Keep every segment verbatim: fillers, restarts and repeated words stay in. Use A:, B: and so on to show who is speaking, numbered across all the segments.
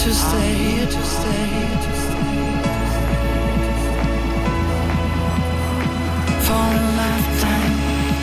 A: to stay, here to stay, here to stay. For a lifetime.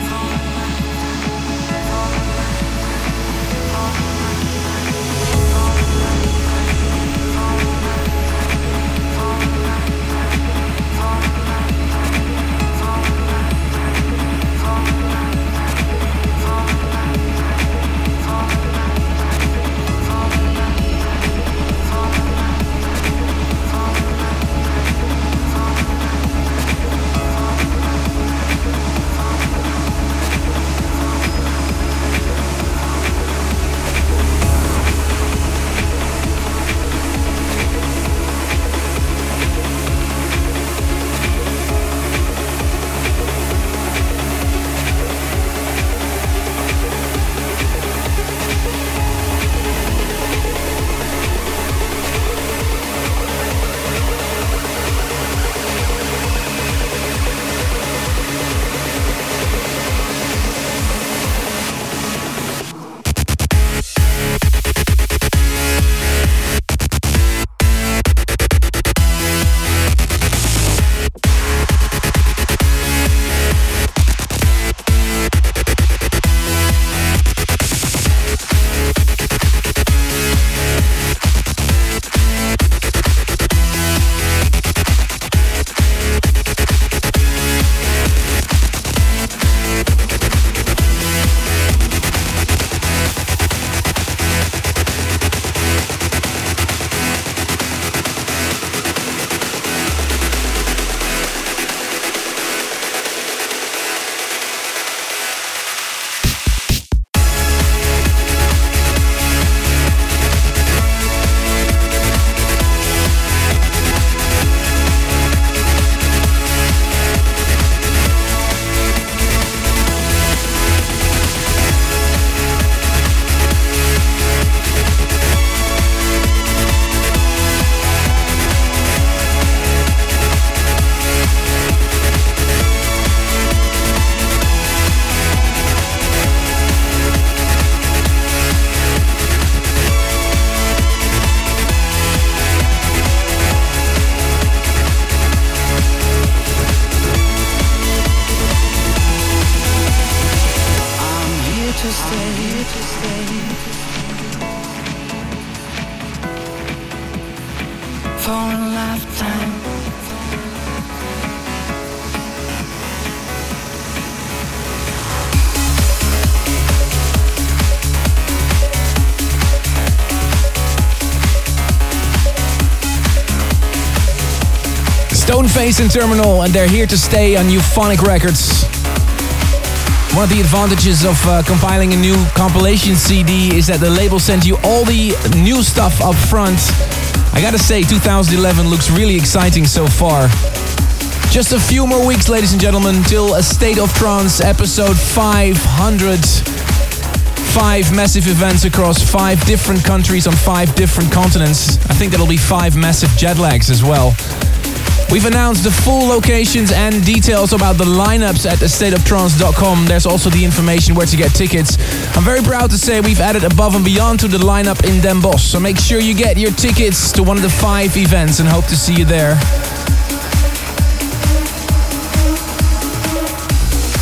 B: Stoneface and Terminal, and they're here to stay on Euphonic Records. One of the advantages of uh, compiling a new compilation C D is that the label sends you all the new stuff up front. I gotta say, two thousand eleven looks really exciting so far. Just a few more weeks, ladies and gentlemen, till A State of Trance episode five hundred. Five massive events across five different countries on five different continents. I think that'll be five massive jet lags as well. We've announced the full locations and details about the lineups at a state of trance dot com. There's also the information where to get tickets. I'm very proud to say we've added Above and Beyond to the lineup in Den Bosch. So make sure you get your tickets to one of the five events and hope to see you there.